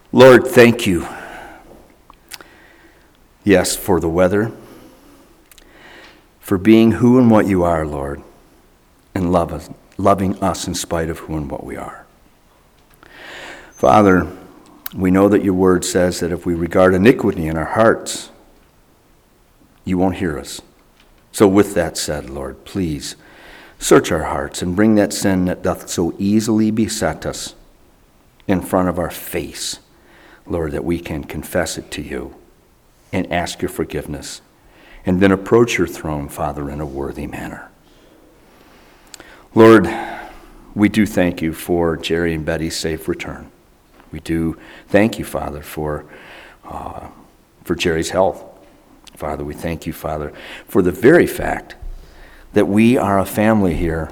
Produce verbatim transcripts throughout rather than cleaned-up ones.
Lord, thank you. Yes, for the weather, for being who and what you are, Lord, and love us, loving us in spite of who and what we are. Father, we know that your word says that if we regard iniquity in our hearts, you won't hear us. So with that said, Lord, please search our hearts and bring that sin that doth so easily beset us in front of our face, Lord, that we can confess it to you and ask your forgiveness, and then approach your throne, Father, in a worthy manner. Lord, we do thank you for Jerry and Betty's safe return. We do thank you, Father, for uh, for Jerry's health. Father, we thank you, Father, for the very fact that we are a family here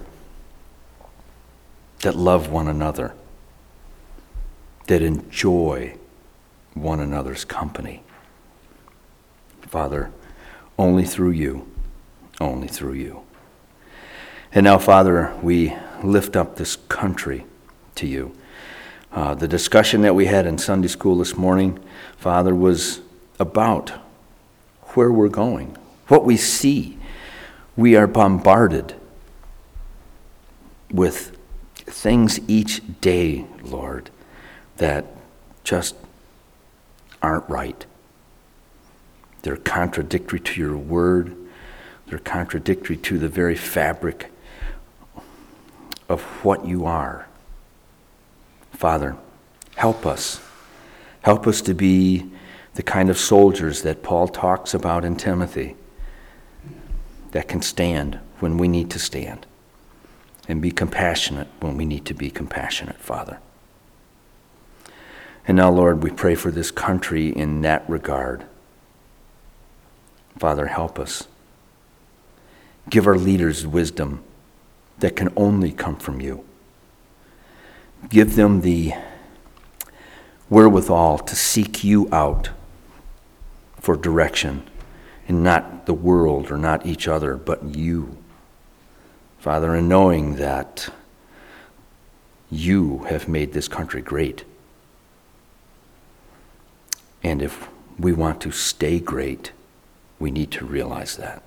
that love one another, that enjoy one another's company. Father, only through you, only through you. And now, Father, we lift up this country to you. Uh, the discussion that we had in Sunday school this morning, Father, was about where we're going, what we see. We are bombarded with things each day, Lord, that just aren't right. They're contradictory to your word. They're contradictory to the very fabric of what you are. Father, help us. Help us to be the kind of soldiers that Paul talks about in Timothy, that can stand when we need to stand and be compassionate when we need to be compassionate, Father. And now, Lord, we pray for this country in that regard. Father, help us. Give our leaders wisdom that can only come from you. Give them the wherewithal to seek you out for direction, and not the world or not each other, but you. Father, in knowing that you have made this country great. And if we want to stay great, we need to realize that.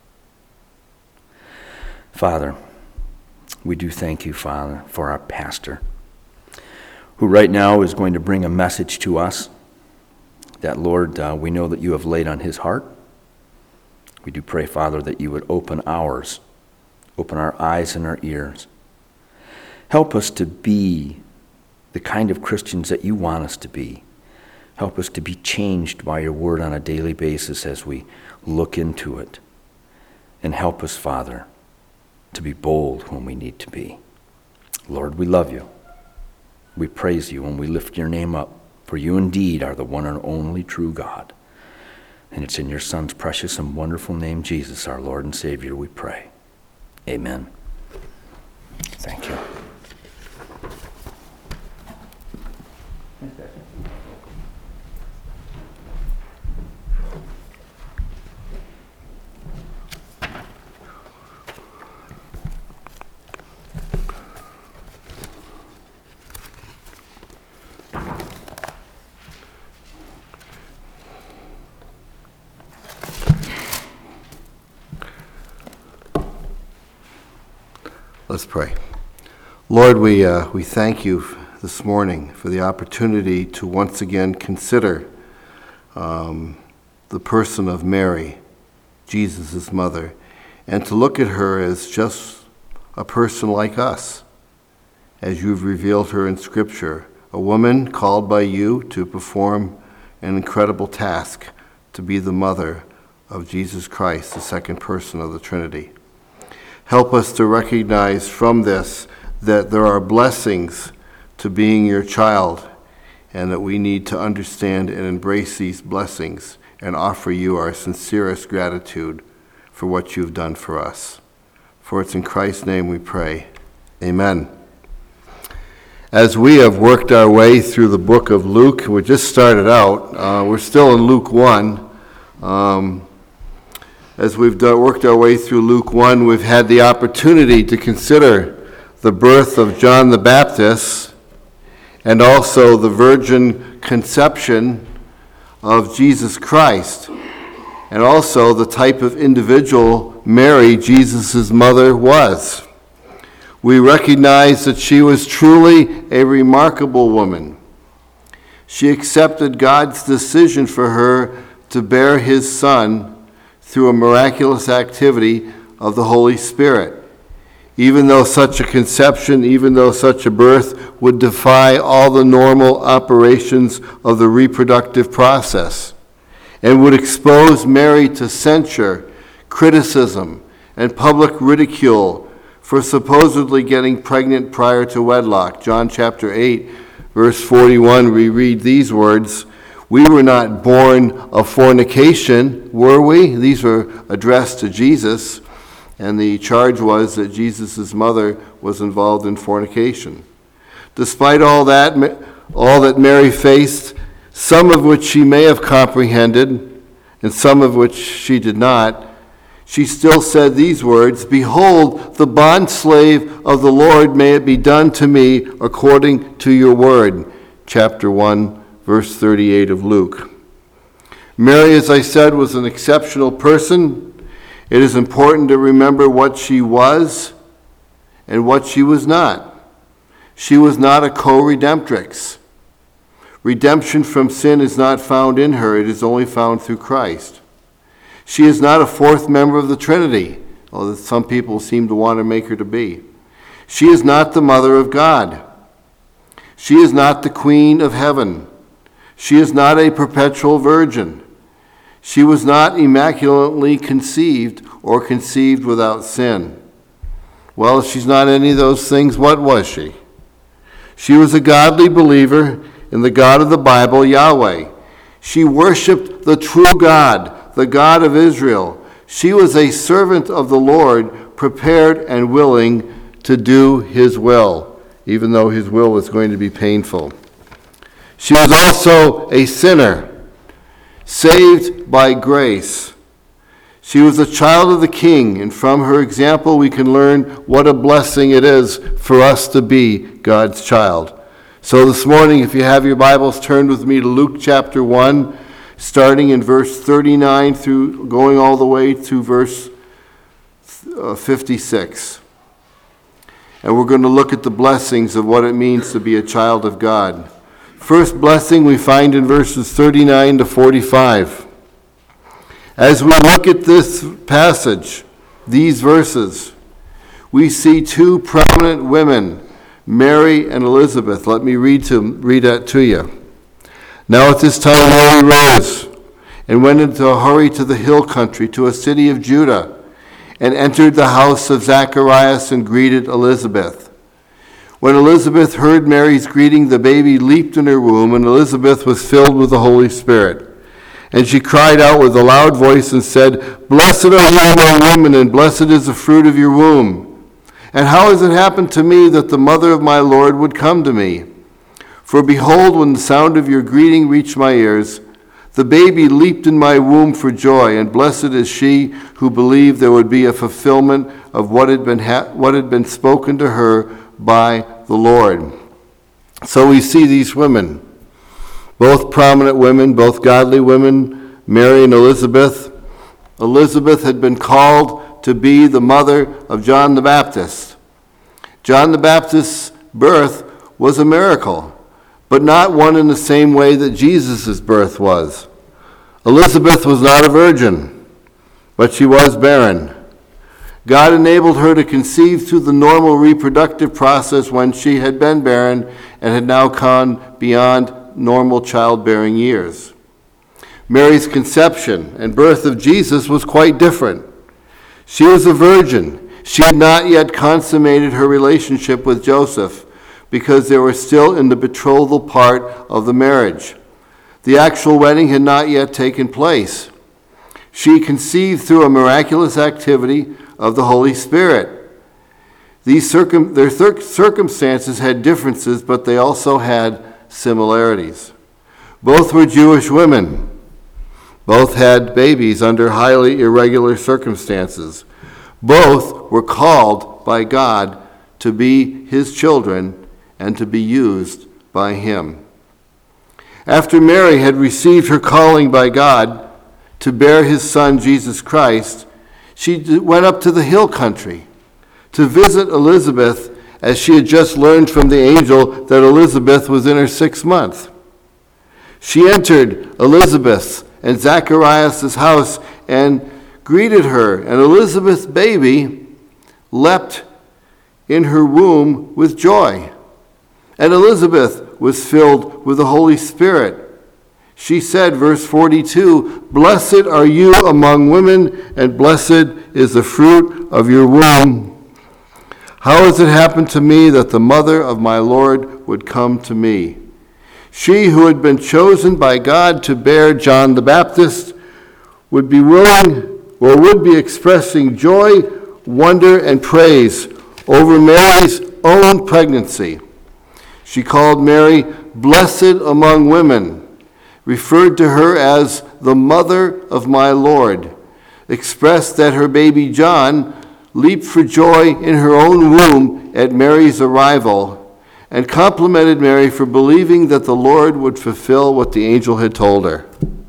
Father, we do thank you, Father, for our pastor, who right now is going to bring a message to us that, Lord, uh, we know that you have laid on his heart. We do pray, Father, that you would open ours, open our eyes and our ears. Help us to be the kind of Christians that you want us to be. Help us to be changed by your word on a daily basis as we look into it. And help us, Father, to be bold when we need to be. Lord, we love you. We praise you and we lift your name up, for you indeed are the one and only true God. And it's in your Son's precious and wonderful name, Jesus, our Lord and Savior, we pray. Amen. Thank you. Let's pray. Lord, we uh, we thank you this morning for the opportunity to once again consider um, the person of Mary, Jesus' mother, and to look at her as just a person like us, as you've revealed her in Scripture, a woman called by you to perform an incredible task, to be the mother of Jesus Christ, the second person of the Trinity. Help us to recognize from this that there are blessings to being your child, and that we need to understand and embrace these blessings and offer you our sincerest gratitude for what you've done for us. For it's in Christ's name we pray. Amen. As we have worked our way through the book of Luke, we just started out, uh, we're still in Luke one. Um, As we've done, worked our way through Luke one, we've had the opportunity to consider the birth of John the Baptist and also the virgin conception of Jesus Christ, and also the type of individual Mary, Jesus' mother, was. We recognize that she was truly a remarkable woman. She accepted God's decision for her to bear his son through a miraculous activity of the Holy Spirit, even though such a conception, even though such a birth would defy all the normal operations of the reproductive process and would expose Mary to censure, criticism, and public ridicule for supposedly getting pregnant prior to wedlock. John chapter eight, verse forty-one, we read these words, "We were not born of fornication, were we?" These were addressed to Jesus, and the charge was that Jesus' mother was involved in fornication. Despite all that, all that Mary faced, some of which she may have comprehended, and some of which she did not, she still said these words, "Behold, the bondslave of the Lord, may it be done to me according to your word." Chapter one, verse thirty-eight of Luke. Mary, as I said, was an exceptional person. It is important to remember what she was and what she was not. She was not a co-redemptrix. Redemption from sin is not found in her, it is only found through Christ. She is not a fourth member of the Trinity, although some people seem to want to make her to be. She is not the mother of God. She is not the queen of heaven. She is not a perpetual virgin. She was not immaculately conceived or conceived without sin. Well, if she's not any of those things, what was she? She was a godly believer in the God of the Bible, Yahweh. She worshiped the true God, the God of Israel. She was a servant of the Lord, prepared and willing to do his will, even though his will was going to be painful. She was also a sinner, saved by grace. She was a child of the King, and from her example we can learn what a blessing it is for us to be God's child. So this morning, if you have your Bibles, turn with me to Luke chapter one, starting in verse thirty-nine through going all the way to verse fifty-six. And we're going to look at the blessings of what it means to be a child of God. First blessing we find in verses thirty-nine to forty-five. As we look at this passage, these verses, we see two prominent women, Mary and Elizabeth. Let me read to read that to you. Now at this time Mary rose and went into a hurry to the hill country, to a city of Judah, and entered the house of Zacharias and greeted Elizabeth. When Elizabeth heard Mary's greeting, the baby leaped in her womb, and Elizabeth was filled with the Holy Spirit. And she cried out with a loud voice and said, "Blessed are you among women, and blessed is the fruit of your womb. And how has it happened to me that the mother of my Lord would come to me? For behold, when the sound of your greeting reached my ears, the baby leaped in my womb for joy, and blessed is she who believed there would be a fulfillment of what had been ha- what had been spoken to her by the Lord." So we see these women, both prominent women, both godly women, Mary and Elizabeth. Elizabeth had been called to be the mother of John the Baptist. John the Baptist's birth was a miracle, but not one in the same way that Jesus' birth was. Elizabeth was not a virgin, but she was barren. God enabled her to conceive through the normal reproductive process when she had been barren and had now gone beyond normal childbearing years. Mary's conception and birth of Jesus was quite different. She was a virgin. She had not yet consummated her relationship with Joseph because they were still in the betrothal part of the marriage. The actual wedding had not yet taken place. She conceived through a miraculous activity of the Holy Spirit. These circum- their cir- circumstances had differences, but they also had similarities. Both were Jewish women. Both had babies under highly irregular circumstances. Both were called by God to be his children and to be used by him. After Mary had received her calling by God to bear his son Jesus Christ, she went up to the hill country to visit Elizabeth, as she had just learned from the angel that Elizabeth was in her sixth month. She entered Elizabeth's and Zacharias' house and greeted her, and Elizabeth's baby leapt in her womb with joy. And Elizabeth was filled with the Holy Spirit. She said, verse forty-two, "Blessed are you among women, and blessed is the fruit of your womb. How has it happened to me that the mother of my Lord would come to me? She who had been chosen by God to bear John the Baptist would be willing, or would be expressing joy, wonder, and praise over Mary's own pregnancy. She called Mary blessed among women, referred to her as the mother of my Lord, expressed that her baby John leaped for joy in her own womb at Mary's arrival, and complimented Mary for believing that the Lord would fulfill what the angel had told her.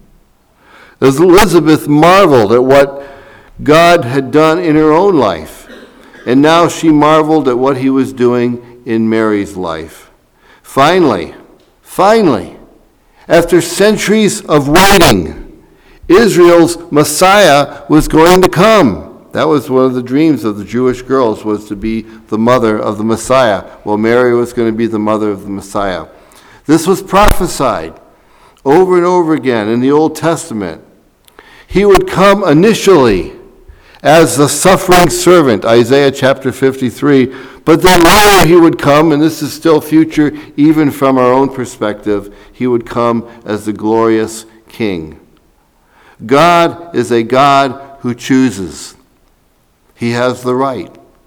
As Elizabeth marveled at what God had done in her own life, and now she marveled at what he was doing in Mary's life. Finally, finally, after centuries of waiting, Israel's Messiah was going to come. That was one of the dreams of the Jewish girls, was to be the mother of the Messiah. Well, Mary was going to be the mother of the Messiah. This was prophesied over and over again in the Old Testament. He would come initially as the suffering servant, Isaiah chapter fifty-three, but then later he would come, and this is still future even from our own perspective, he would come as the glorious King. God is a God who chooses. He has the right.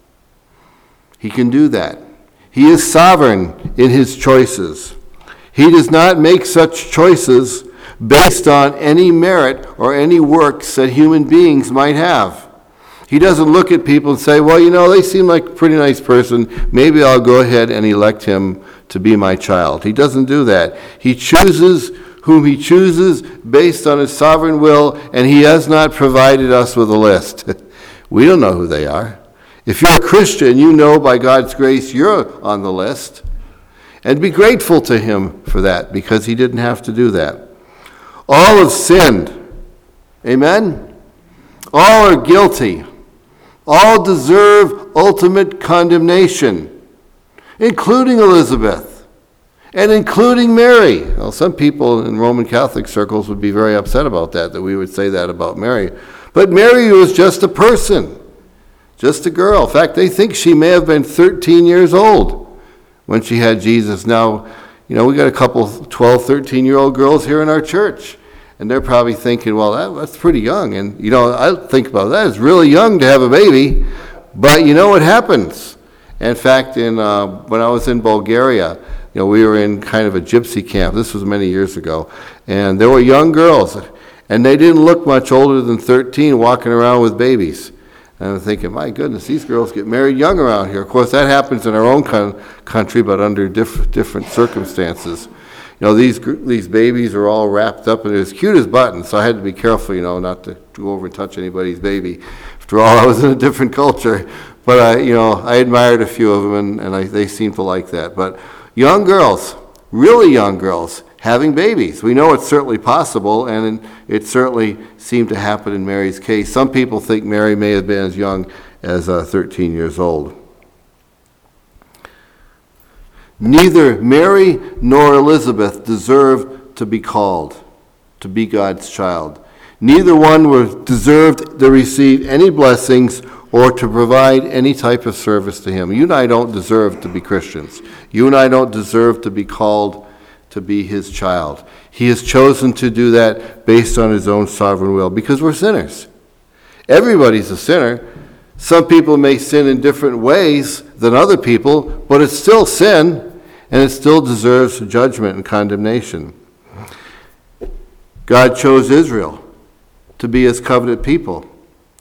He can do that. He is sovereign in his choices. He does not make such choices based on any merit or any works that human beings might have. He doesn't look at people and say, well, you know, they seem like a pretty nice person. Maybe I'll go ahead and elect him to be my child. He doesn't do that. He chooses whom he chooses based on his sovereign will, and he has not provided us with a list. We don't know who they are. If you're a Christian, you know by God's grace you're on the list. And be grateful to him for that, because he didn't have to do that. All have sinned. Amen? All are guilty. All deserve ultimate condemnation, including Elizabeth and including Mary. Well, some people in Roman Catholic circles would be very upset about that, that we would say that about Mary. But Mary was just a person, just a girl. In fact, they think she may have been thirteen years old when she had Jesus. Now, you know, we got a couple twelve, thirteen-year-old girls here in our church, and they're probably thinking, well, that, that's pretty young. And, you know, I think about that. It's really young to have a baby, but you know what happens. In fact, in uh, when I was in Bulgaria, you know, we were in kind of a gypsy camp. This was many years ago, and there were young girls, and they didn't look much older than thirteen walking around with babies. And I'm thinking, my goodness, these girls get married young around here. Of course, that happens in our own con- country, but under diff- different circumstances. You know, these these babies are all wrapped up, and they're as cute as buttons, so I had to be careful, you know, not to go over and touch anybody's baby. After all, I was in a different culture. But, I, you know, I admired a few of them, and, and I, they seemed to like that. But young girls, really young girls, having babies. We know it's certainly possible, and it certainly seemed to happen in Mary's case. Some people think Mary may have been as young as uh, thirteen years old. Neither Mary nor Elizabeth deserved to be called, to be God's child. Neither one was deserved to receive any blessings or to provide any type of service to him. You and I don't deserve to be Christians. You and I don't deserve to be called to be his child. He has chosen to do that based on his own sovereign will, because we're sinners. Everybody's a sinner. Some people may sin in different ways than other people, but it's still sin, and it still deserves judgment and condemnation. God chose Israel to be his covenant people.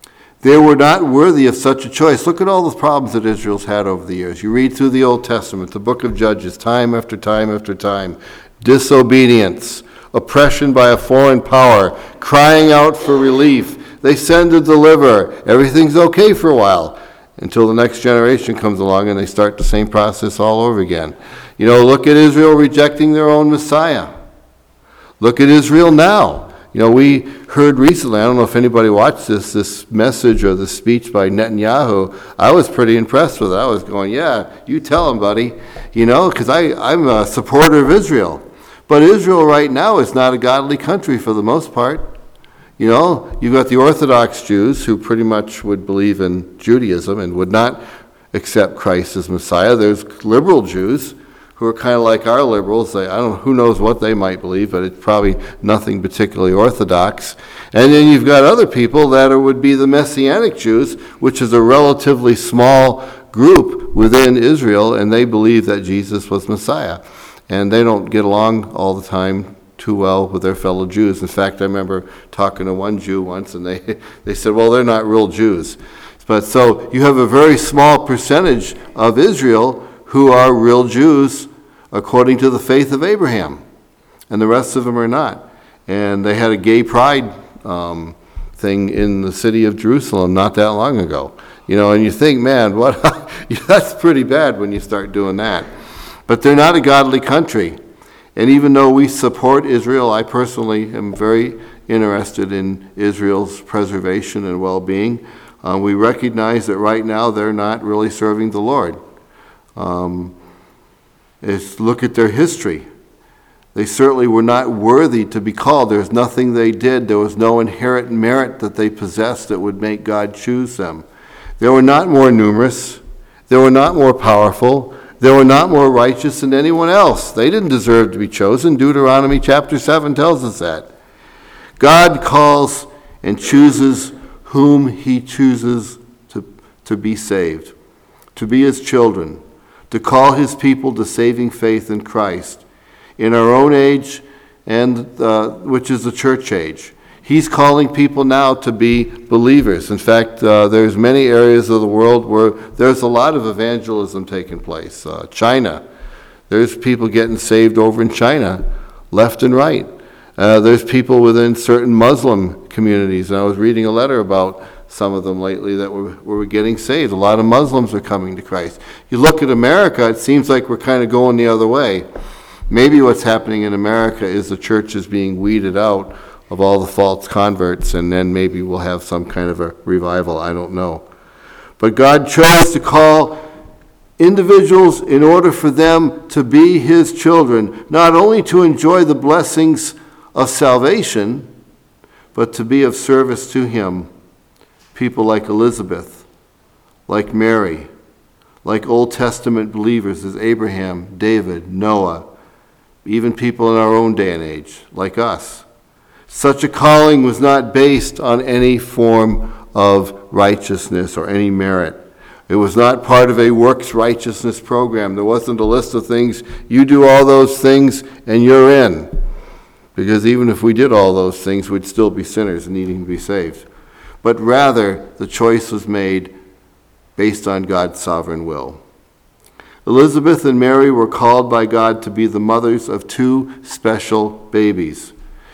They were not worthy of such a choice. Look at all the problems that Israel's had over the years. You read through the Old Testament, the book of Judges, time after time after time. Disobedience, oppression by a foreign power, crying out for relief. They send a deliverer. Everything's okay for a while until the next generation comes along and they start the same process all over again. You know, look at Israel rejecting their own Messiah. Look at Israel now. You know, we heard recently, I don't know if anybody watched this, this message or this speech by Netanyahu. I was pretty impressed with it. I was going, yeah, you tell him, buddy. You know, because I'm a supporter of Israel. But Israel right now is not a godly country for the most part. You know, you've got the Orthodox Jews who pretty much would believe in Judaism and would not accept Christ as Messiah. There's liberal Jews who are kind of like our liberals. They, I don't know, who knows what they might believe, but it's probably nothing particularly orthodox. And then you've got other people that are, would be the Messianic Jews, which is a relatively small group within Israel, and they believe that Jesus was Messiah. And they don't get along all the time too well with their fellow Jews. In fact, I remember talking to one Jew once, and they, they said, well, they're not real Jews. But so you have a very small percentage of Israel who are real Jews according to the faith of Abraham, and the rest of them are not. And they had a gay pride um, thing in the city of Jerusalem not that long ago. You know, and you think, man, what? That's pretty bad when you start doing that. But they're not a godly country. And even though we support Israel, I personally am very interested in Israel's preservation and well-being. Uh, we recognize that right now they're not really serving the Lord. Um, is look at their history. They certainly were not worthy to be called. There's nothing they did. There was no inherent merit that they possessed that would make God choose them. They were not more numerous. They were not more powerful. They were not more righteous than anyone else. They didn't deserve to be chosen. Deuteronomy chapter seven tells us that. God calls and chooses whom he chooses to, to be saved, to be his children, to call his people to saving faith in Christ in our own age, and uh, which is the church age. He's calling people now to be believers. In fact, uh, there's many areas of the world where there's a lot of evangelism taking place. Uh, China, there's people getting saved over in China, left and right. Uh, there's people within certain Muslim communities, and I was reading a letter about some of them lately that were, were getting saved. A lot of Muslims are coming to Christ. You look at America, it seems like we're kind of going the other way. Maybe what's happening in America is the church is being weeded out of all the false converts, and then maybe we'll have some kind of a revival. I don't know. But God chose to call individuals in order for them to be his children, not only to enjoy the blessings of salvation, but to be of service to him. People like Elizabeth, like Mary, like Old Testament believers as Abraham, David, Noah, even people in our own day and age, like us. Such a calling was not based on any form of righteousness or any merit. It was not part of a works righteousness program. There wasn't a list of things, you do all those things and you're in. Because even if we did all those things, we'd still be sinners needing to be saved. But rather, the choice was made based on God's sovereign will. Elizabeth and Mary were called by God to be the mothers of two special babies.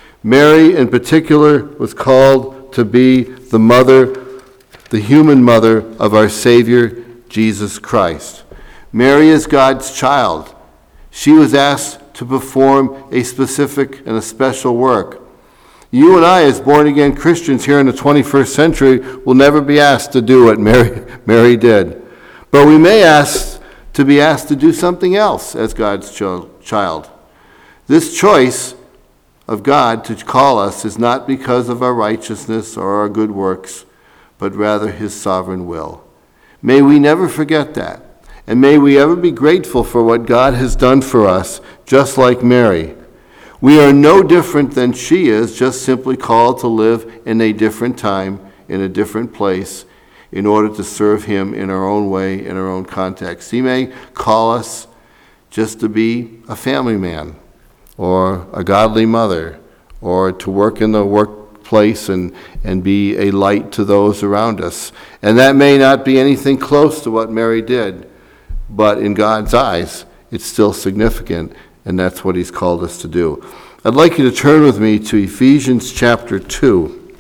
Mary, in particular, was called to be the mother, the human mother of our Savior, Jesus Christ. Mary is God's child. She was asked to perform a specific and a special work. You and I, as born-again Christians here in the twenty-first century, will never be asked to do what Mary, Mary did. But we may ask to be asked to do something else as God's child. This choice of God to call us is not because of our righteousness or our good works, but rather his sovereign will. May we never forget that, and may we ever be grateful for what God has done for us, just like Mary. We are no different than she is, just simply called to live in a different time, in a different place, in order to serve him in our own way, in our own context. He may call us just to be a family man, or a godly mother, or to work in the work place and, and be a light to those around us. And that may not be anything close to what Mary did, but in God's eyes, it's still significant, and that's what he's called us to do. I'd like you to turn with me to Ephesians chapter two.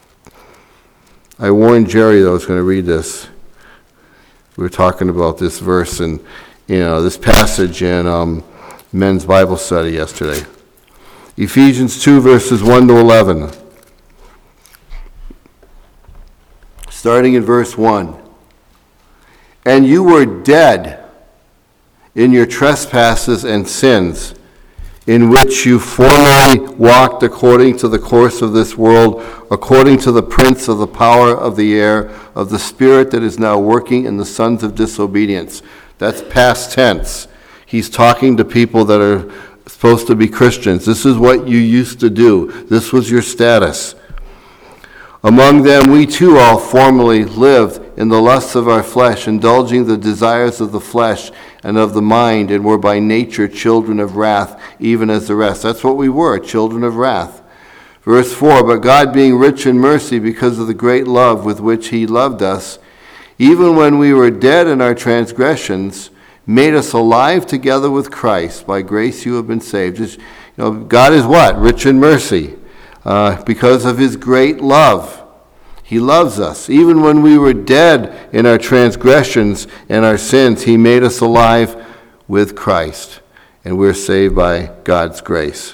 I warned Jerry that I was going to read this. We were talking about this verse and, you know, this passage in um, men's Bible study yesterday. Ephesians two, verses one to eleven. Starting in verse one. And you were dead in your trespasses and sins, in which you formerly walked according to the course of this world, according to the prince of the power of the air, of the spirit that is now working in the sons of disobedience. That's past tense. He's talking to people that are supposed to be Christians. This is what you used to do. This was your status. Among them we too all formerly lived in the lusts of our flesh, indulging the desires of the flesh and of the mind, and were by nature children of wrath, even as the rest. That's what we were, children of wrath. Verse four, but God being rich in mercy because of the great love with which he loved us, even when we were dead in our transgressions, made us alive together with Christ. By grace you have been saved. Just, you know, God is what? Rich in mercy. Uh, because of his great love. He loves us. Even when we were dead in our transgressions and our sins, he made us alive with Christ. And we're saved by God's grace.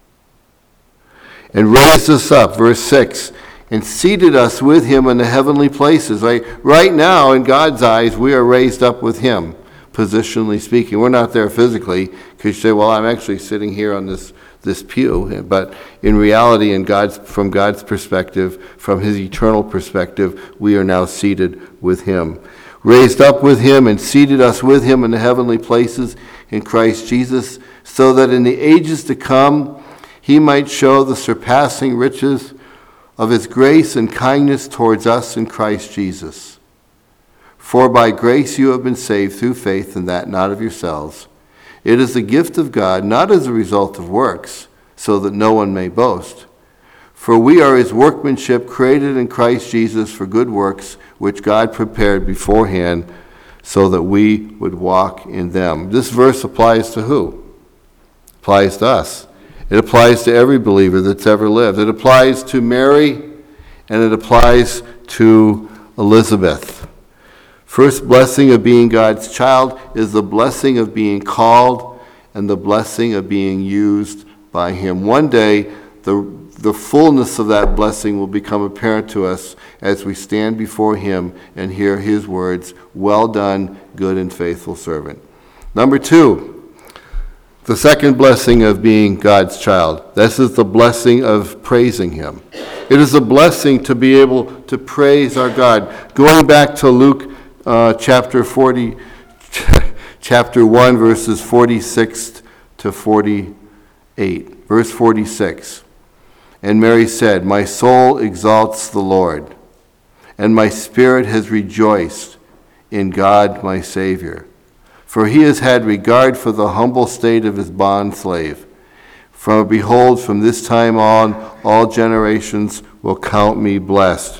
And raised us up, verse six, and seated us with him in the heavenly places. Right, right now, in God's eyes, we are raised up with him, positionally speaking. We're not there physically, because you say, well, I'm actually sitting here on this this pew, but in reality, in God's, from God's perspective, from his eternal perspective, we are now seated with him. Raised up with him and seated us with him in the heavenly places in Christ Jesus, so that in the ages to come he might show the surpassing riches of his grace and kindness towards us in Christ Jesus. For by grace you have been saved through faith, and that not of yourselves. It is the gift of God, not as a result of works, so that no one may boast. For we are his workmanship, created in Christ Jesus for good works, which God prepared beforehand, so that we would walk in them. This verse applies to who? It applies to us. It applies to every believer that's ever lived. It applies to Mary, and it applies to Elizabeth. First blessing of being God's child is the blessing of being called and the blessing of being used by him. One day, the, the fullness of that blessing will become apparent to us as we stand before him and hear his words, well done, good and faithful servant. Number two, the second blessing of being God's child. This is the blessing of praising him. It is a blessing to be able to praise our God. Going back to Luke Uh, chapter forty, chapter one, verses forty-six to forty-eight. Verse forty-six. And Mary said, my soul exalts the Lord, and my spirit has rejoiced in God my Savior. For he has had regard for the humble state of his bondslave. For behold, from this time on, all generations will count me blessed.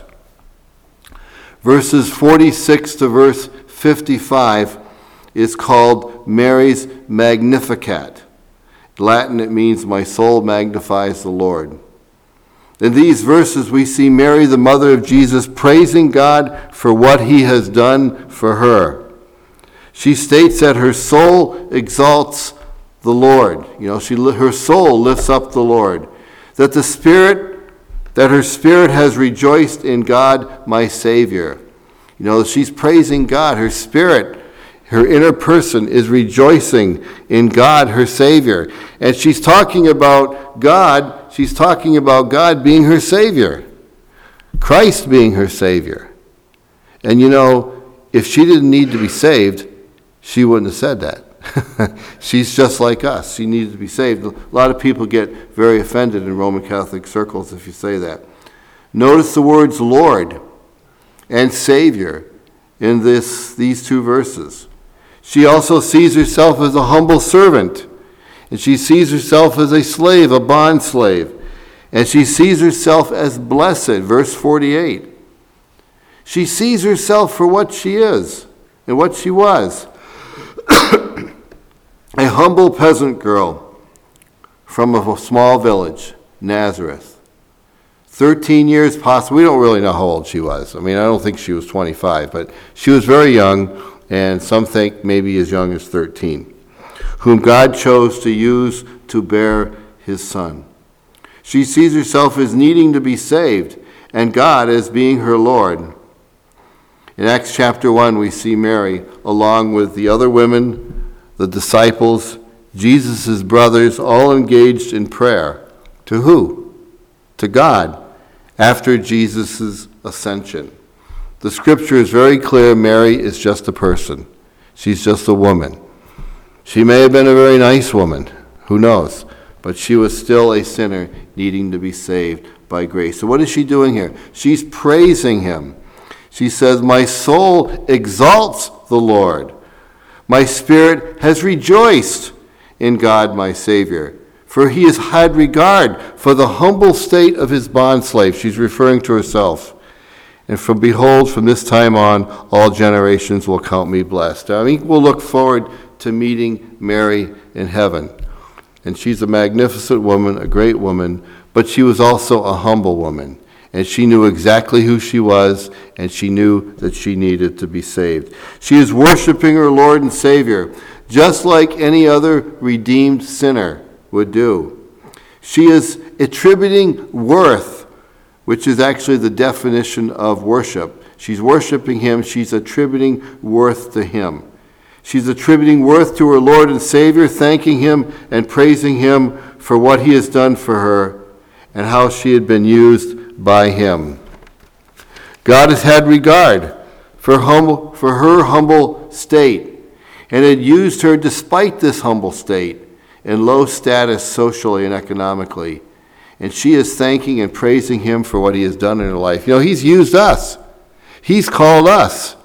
Verses forty-six to verse fifty-five is called Mary's Magnificat. In Latin, it means, my soul magnifies the Lord. In these verses, we see Mary, the mother of Jesus, praising God for what he has done for her. She states that her soul exalts the Lord. You know, she her soul lifts up the Lord. That the Spirit that her spirit has rejoiced in God, my Savior. You know, she's praising God. Her spirit, her inner person is rejoicing in God, her Savior. And she's talking about God, she's talking about God being her Savior. Christ being her Savior. And you know, if she didn't need to be saved, she wouldn't have said that. She's just like us. She needed to be saved. A lot of people get very offended in Roman Catholic circles if you say that. Notice the words Lord and Savior in this these two verses. She also sees herself as a humble servant, and she sees herself as a slave, a bond slave. And she sees herself as blessed, verse forty-eight. She sees herself for what she is and what she was. A humble peasant girl from a small village, Nazareth. thirteen years possibly. We don't really know how old she was. I mean, I don't think she was twenty-five, but she was very young, and some think maybe as young as thirteen, whom God chose to use to bear his son. She sees herself as needing to be saved, and God as being her Lord. In Acts chapter one, we see Mary, along with the other women, the disciples, Jesus' brothers, all engaged in prayer. To who? To God, after Jesus' ascension. The scripture is very clear. Mary is just a person. She's just a woman. She may have been a very nice woman. Who knows? But she was still a sinner needing to be saved by grace. So what is she doing here? She's praising him. She says, "My soul exalts the Lord. My spirit has rejoiced in God my Savior, for he has had regard for the humble state of his bondslave." She's referring to herself. "And from behold, from this time on, all generations will count me blessed." I mean, we'll look forward to meeting Mary in heaven. And she's a magnificent woman, a great woman, but she was also a humble woman. And she knew exactly who she was, and she knew that she needed to be saved. She is worshiping her Lord and Savior, just like any other redeemed sinner would do. She is attributing worth, which is actually the definition of worship. She's worshiping him. She's attributing worth to him. She's attributing worth to her Lord and Savior, thanking him and praising him for what he has done for her and how she had been used by him. God has had regard for humble, for her humble state, and had used her despite this humble state and low status socially and economically. And she is thanking and praising him for what he has done in her life. You know, he's used us. He's called us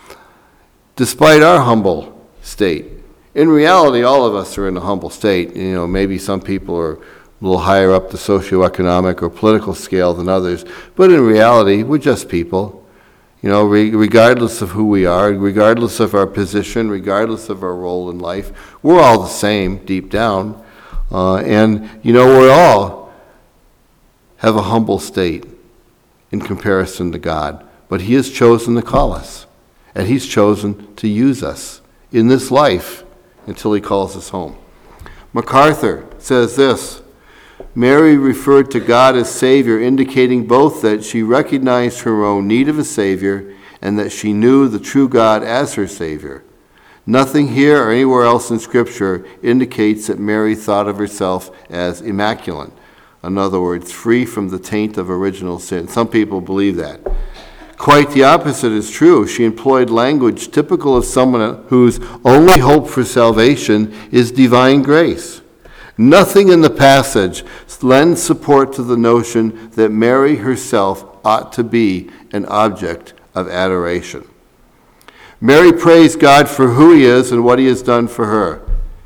despite our humble state. In reality, all of us are in a humble state. You know, maybe some people are a little higher up the socioeconomic or political scale than others. But in reality, we're just people. You know, re- regardless of who we are, regardless of our position, regardless of our role in life, we're all the same deep down. Uh, and, you know, we all have a humble state in comparison to God. But he has chosen to call us. And he's chosen to use us in this life until he calls us home. MacArthur says this: Mary referred to God as Savior, indicating both that she recognized her own need of a Savior and that she knew the true God as her Savior. Nothing here or anywhere else in Scripture indicates that Mary thought of herself as immaculate. In other words, free from the taint of original sin. Some people believe that. Quite the opposite is true. She employed language typical of someone whose only hope for salvation is divine grace. Nothing in the passage lends support to the notion that Mary herself ought to be an object of adoration. Mary praised God for who he is and what he has done for her.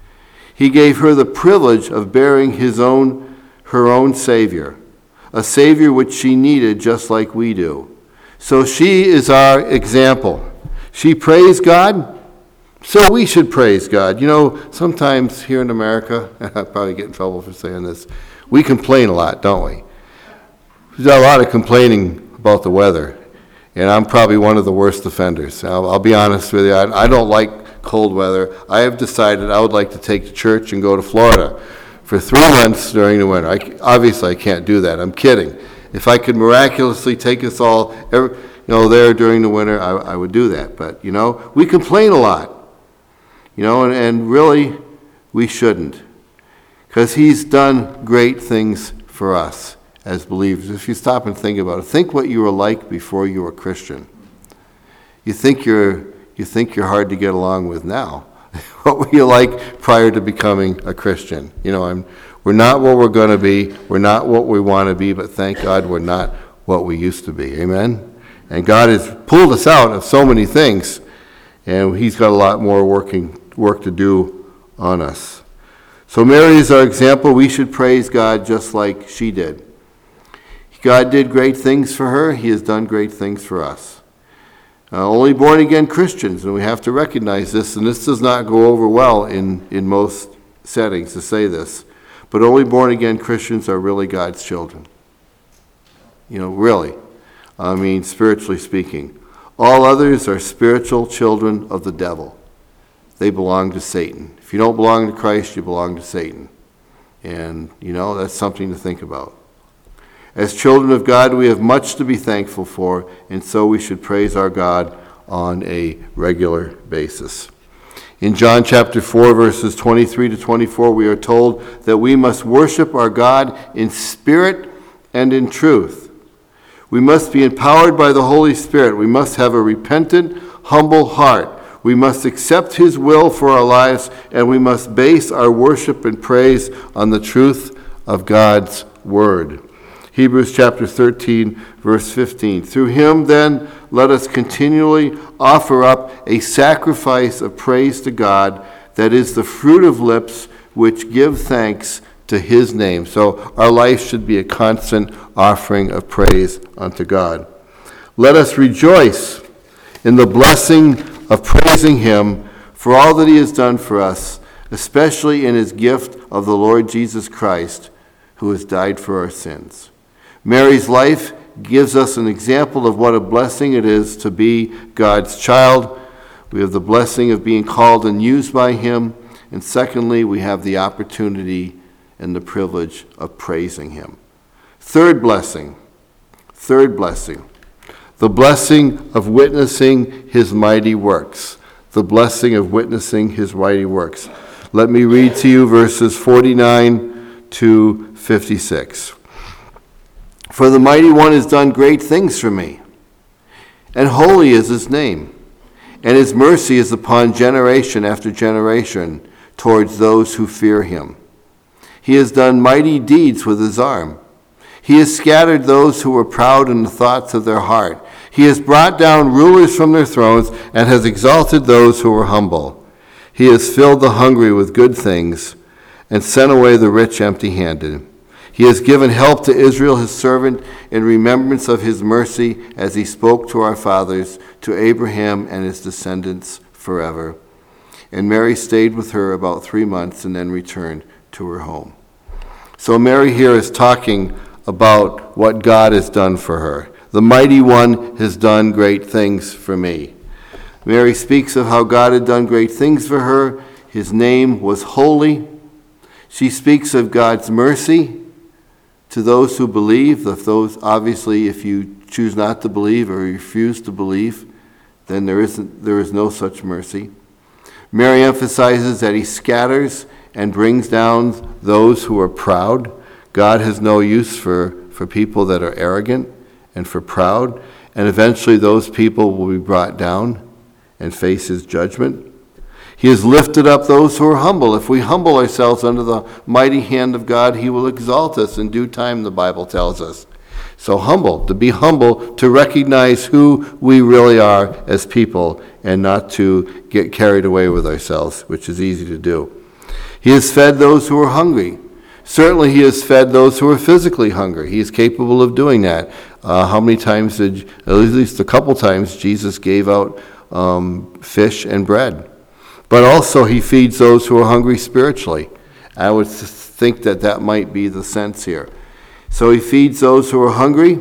He gave her the privilege of bearing his own, her own Savior, a Savior which she needed just like we do. So she is our example. She praised God, so we should praise God. You know, sometimes here in America, I'll probably get in trouble for saying this, we complain a lot, don't we? There's a lot of complaining about the weather, and I'm probably one of the worst offenders. I'll, I'll be honest with you, I, I don't like cold weather. I have decided I would like to take the church and go to Florida for three months during the winter. I, obviously, I can't do that. I'm kidding. If I could miraculously take us all, every, you know, there during the winter, I, I would do that. But, you know, we complain a lot. You know, and, and really, we shouldn't. Because he's done great things for us as believers. If you stop and think about it, think what you were like before you were a Christian. You think you're, you think you're hard to get along with now. What were you like prior to becoming a Christian? You know, I'm, we're not what we're going to be. We're not what we want to be, but thank God we're not what we used to be. Amen? And God has pulled us out of so many things, and he's got a lot more working work to do on us. So Mary is our example. We should praise God just like she did. God did great things for her. He has done great things for us. Uh, only born-again Christians, and we have to recognize this, and this does not go over well in, in most settings to say this, but only born-again Christians are really God's children. You know, really. I mean, spiritually speaking. All others are spiritual children of the devil. They belong to Satan. If you don't belong to Christ, you belong to Satan. And, you know, that's something to think about. As children of God, we have much to be thankful for, and so we should praise our God on a regular basis. In John chapter four, verses twenty-three to twenty-four, we are told that we must worship our God in spirit and in truth. We must be empowered by the Holy Spirit. We must have a repentant, humble heart. We must accept His will for our lives, and we must base our worship and praise on the truth of God's Word. Hebrews chapter thirteen, verse fifteen. Through Him, then, let us continually offer up a sacrifice of praise to God, that is the fruit of lips which give thanks to His name. So our life should be a constant offering of praise unto God. Let us rejoice in the blessing of praising Him for all that He has done for us, especially in His gift of the Lord Jesus Christ, who has died for our sins. Mary's life gives us an example of what a blessing it is to be God's child. We have the blessing of being called and used by Him. And secondly, we have the opportunity and the privilege of praising Him. Third blessing, third blessing, the blessing of witnessing His mighty works. The blessing of witnessing His mighty works. Let me read to you verses forty-nine to fifty-six. For the Mighty One has done great things for me, and holy is His name, and His mercy is upon generation after generation towards those who fear Him. He has done mighty deeds with His arm. He has scattered those who were proud in the thoughts of their heart. He has brought down rulers from their thrones and has exalted those who were humble. He has filled the hungry with good things and sent away the rich empty-handed. He has given help to Israel, His servant, in remembrance of His mercy, as He spoke to our fathers, to Abraham and his descendants forever. And Mary stayed with her about three months and then returned to her home. So Mary here is talking about what God has done for her. The Mighty One has done great things for me. Mary speaks of how God had done great things for her. His name was holy. She speaks of God's mercy to those who believe. If those, obviously, if you choose not to believe or refuse to believe, then there isn't, there is no such mercy. Mary emphasizes that He scatters and brings down those who are proud. God has no use for, for people that are arrogant and for proud, and eventually those people will be brought down and face His judgment. He has lifted up those who are humble. If we humble ourselves under the mighty hand of God, He will exalt us in due time, the Bible tells us. So humble, to be humble, to recognize who we really are as people and not to get carried away with ourselves, which is easy to do. He has fed those who are hungry. Certainly He has fed those who are physically hungry. He is capable of doing that. Uh, how many times did, at least a couple times, Jesus gave out um, fish and bread. But also He feeds those who are hungry spiritually. I would th- think that that might be the sense here. So He feeds those who are hungry,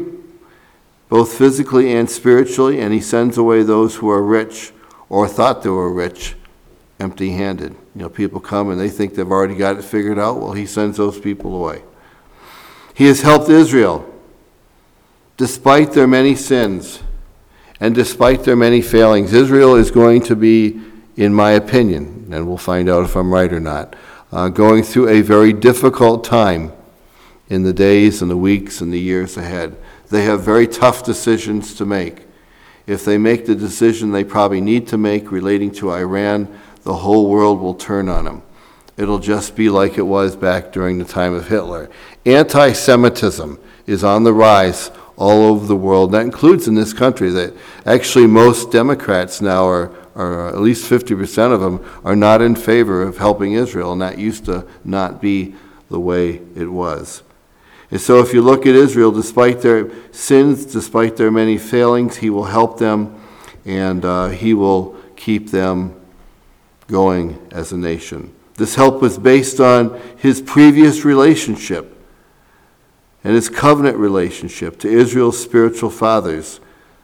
both physically and spiritually, and He sends away those who are rich or thought they were rich, empty-handed. You know, people come and they think they've already got it figured out. Well, He sends those people away. He has helped Israel despite their many sins and despite their many failings. Israel is going to be, in my opinion, and we'll find out if I'm right or not, uh, going through a very difficult time in the days and the weeks and the years ahead. They have very tough decisions to make. If they make the decision they probably need to make relating to Iran, the whole world will turn on them. It'll just be like it was back during the time of Hitler. Anti-Semitism is on the rise all over the world. That includes in this country. That actually most Democrats now are, are at least fifty percent of them, are not in favor of helping Israel, and that used to not be the way it was. And so if you look at Israel, despite their sins, despite their many failings, he will help them, and uh, he will keep them going as a nation. This help was based on his previous relationship and his covenant relationship to Israel's spiritual fathers,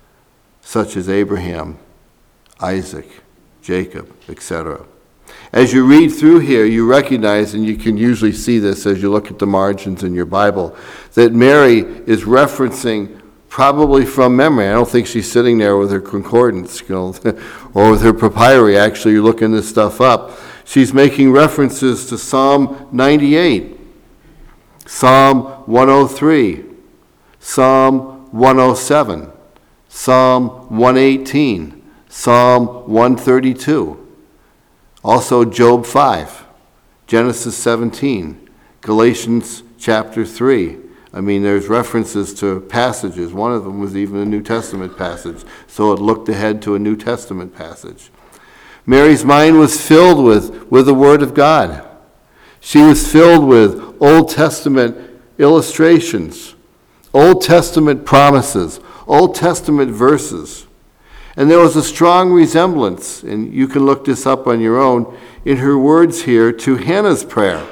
such as Abraham, Isaac, Jacob, et cetera. As you read through here, you recognize, and you can usually see this as you look at the margins in your Bible, that Mary is referencing, probably from memory. I don't think she's sitting there with her concordance, you know, or with her papyri, actually looking this stuff up. She's making references to Psalm ninety-eight, Psalm one oh three, Psalm one oh seven, Psalm one eighteen, Psalm one thirty-two, also Job five, Genesis seventeen, Galatians chapter three. I mean, there's references to passages. One of them was even a New Testament passage, so it looked ahead to a New Testament passage. Mary's mind was filled with, with the Word of God. She was filled with Old Testament illustrations, Old Testament promises, Old Testament verses. And there was a strong resemblance, and you can look this up on your own, in her words here to Hannah's prayer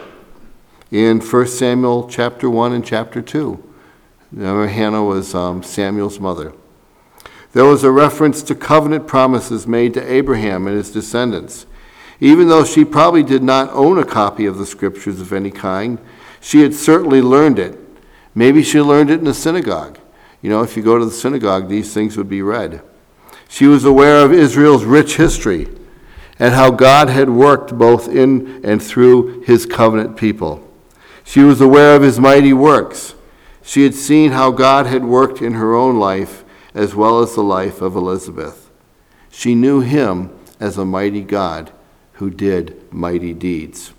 in First Samuel chapter one and chapter two. Remember, Hannah was um, Samuel's mother. There was a reference to covenant promises made to Abraham and his descendants. Even though she probably did not own a copy of the scriptures of any kind, she had certainly learned it. Maybe she learned it in the synagogue. You know, if you go to the synagogue, these things would be read. She was aware of Israel's rich history and how God had worked both in and through his covenant people. She was aware of his mighty works. She had seen how God had worked in her own life as well as the life of Elizabeth. She knew him as a mighty God who did mighty deeds.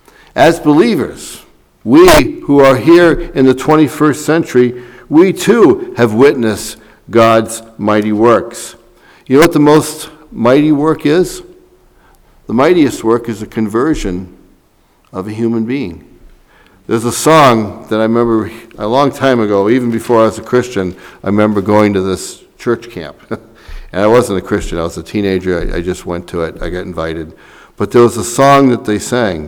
As believers, we who are here in the twenty-first century, we too have witnessed God's mighty works. You know what the most mighty work is? The mightiest work is the conversion of a human being. There's a song that I remember a long time ago, even before I was a Christian, I remember going to this church camp. And I wasn't a Christian, I was a teenager, I, I just went to it, I got invited. But there was a song that they sang,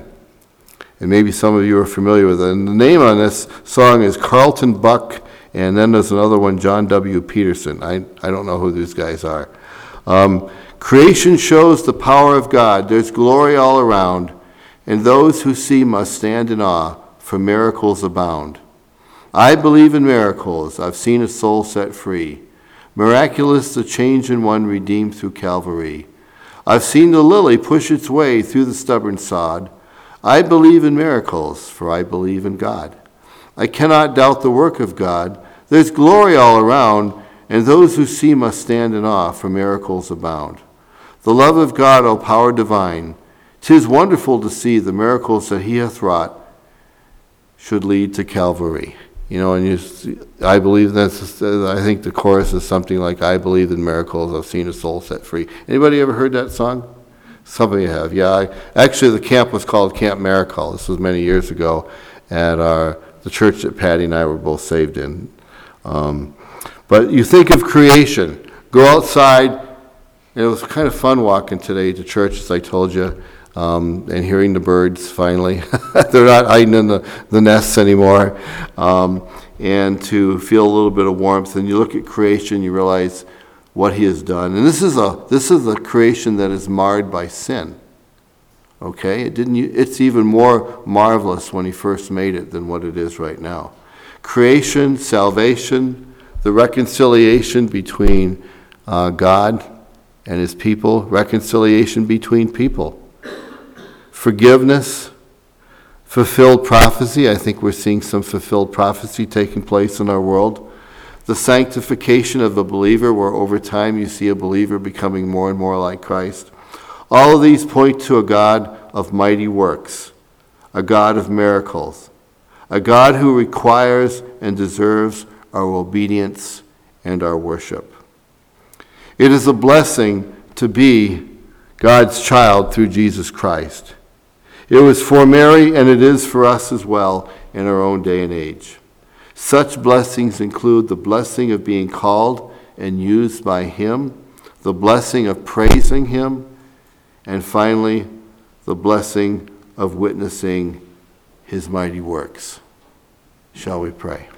and maybe some of you are familiar with it. And the name on this song is Carlton Buck, and then there's another one, John W. Peterson. I, I don't know who these guys are. Um, Creation shows the power of God. There's glory all around, and those who see must stand in awe, for miracles abound. I believe in miracles. I've seen a soul set free. Miraculous the change in one redeemed through Calvary. I've seen the lily push its way through the stubborn sod. I believe in miracles, for I believe in God. I cannot doubt the work of God. There's glory all around, and those who see must stand in awe, for miracles abound. The love of God, O power divine, 'tis wonderful to see the miracles that he hath wrought should lead to Calvary. You know, and you see, I believe that's, I think the chorus is something like, I believe in miracles, I've seen a soul set free. Anybody ever heard that song? Some of you have, yeah. I, actually, the camp was called Camp Miracle. This was many years ago at our, the church that Patty and I were both saved in. Um, but you think of creation. Go outside. And it was kind of fun walking today to church, as I told you. Um, and hearing the birds finally. They're not hiding in the, the nests anymore. Um, and to feel a little bit of warmth. And you look at creation, you realize what he has done. And this is a this is a creation that is marred by sin. Okay? It didn't. It's even more marvelous when he first made it than what it is right now. Creation, salvation, the reconciliation between uh, God and his people, reconciliation between people. Forgiveness, fulfilled prophecy. I think we're seeing some fulfilled prophecy taking place in our world. The sanctification of a believer, where over time you see a believer becoming more and more like Christ. All of these point to a God of mighty works, a God of miracles, a God who requires and deserves our obedience and our worship. It is a blessing to be God's child through Jesus Christ. It was for Mary, and it is for us as well in our own day and age. Such blessings include the blessing of being called and used by him, the blessing of praising him, and finally, the blessing of witnessing his mighty works. Shall we pray?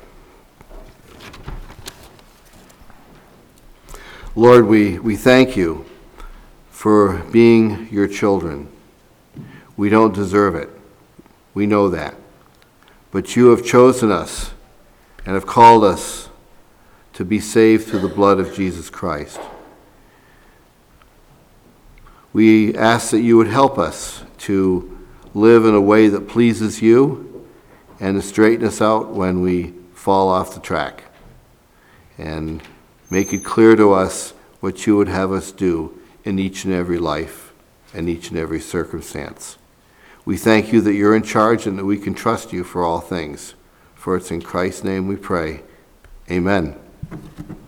Lord, we, we thank you for being your children. We don't deserve it. We know that. But you have chosen us and have called us to be saved through the blood of Jesus Christ. We ask that you would help us to live in a way that pleases you and to straighten us out when we fall off the track, and make it clear to us what you would have us do in each and every life and each and every circumstance. We thank you that you're in charge and that we can trust you for all things. For it's in Christ's name we pray. Amen.